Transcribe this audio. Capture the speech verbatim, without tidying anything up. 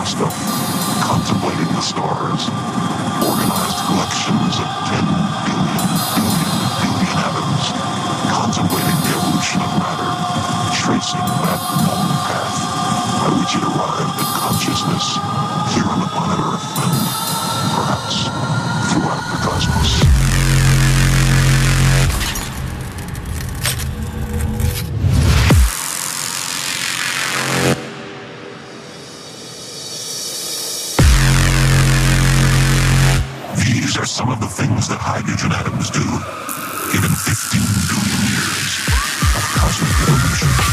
vast of contemplating the stars, organized collections of ten billion, billion, billion atoms, contemplating the evolution of matter, tracing that long path by which it arrived at consciousness here on the planet Earth and perhaps throughout the cosmos. These are some of the things that hydrogen atoms do, given fifteen billion years of cosmic evolution.